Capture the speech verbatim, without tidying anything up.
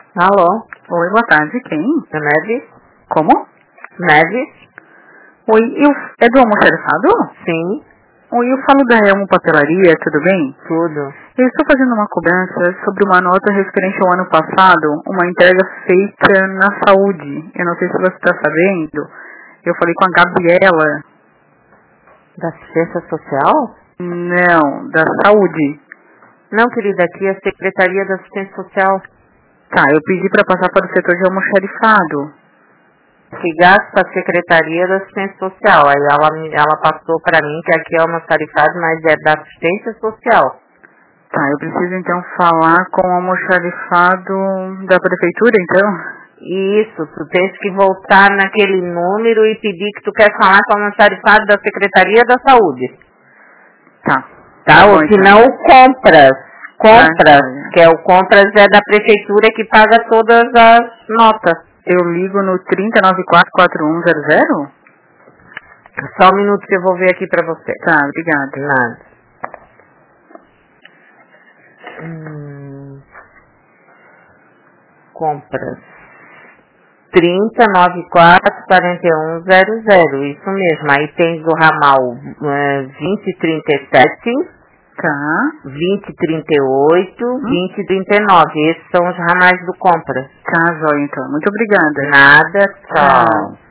Alô? Oi, boa tarde, quem? É Neves? Como? Neves? Oi, eu... é do almoxarifado? Sim. Oi, eu falo da Elmo Papelaria, tudo bem? Tudo. Eu estou fazendo uma cobrança sobre uma nota referente ao ano passado, uma entrega feita na saúde. Eu não sei se você está sabendo. Eu falei com a Gabriela. Da assistência social? Não, da saúde. Não, querida, aqui é a Secretaria da Assistência Social. Tá, eu pedi para passar para o setor de almoxarifado. Ligasse para a Secretaria da Assistência Social. Aí ela, ela passou para mim que aqui é uma tarifado, mas é da Assistência Social. Tá, eu preciso então falar com o almoxarifado da prefeitura, então? Isso, tu tens que voltar naquele número e pedir que tu quer falar com o almoxarifado da Secretaria da Saúde. Tá. Tá, ou se não, o Compras. Compras, Ah, que é o Compras é da prefeitura que paga todas as notas. Eu ligo no trinta, noventa e quatro, quarenta e um zero zero? Só um minuto que eu vou ver aqui pra você. Tá, obrigada. Nada. Hum, compras. trinta, noventa e quatro, quarenta e um zero zero. Isso mesmo. Aí tem do ramal é, vinte, trinta e sete, Tá. vinte, trinta e oito, vinte, trinta e nove. Esses são os ramais do compras. Tá, joia, então. Muito obrigada. Nada, tchau.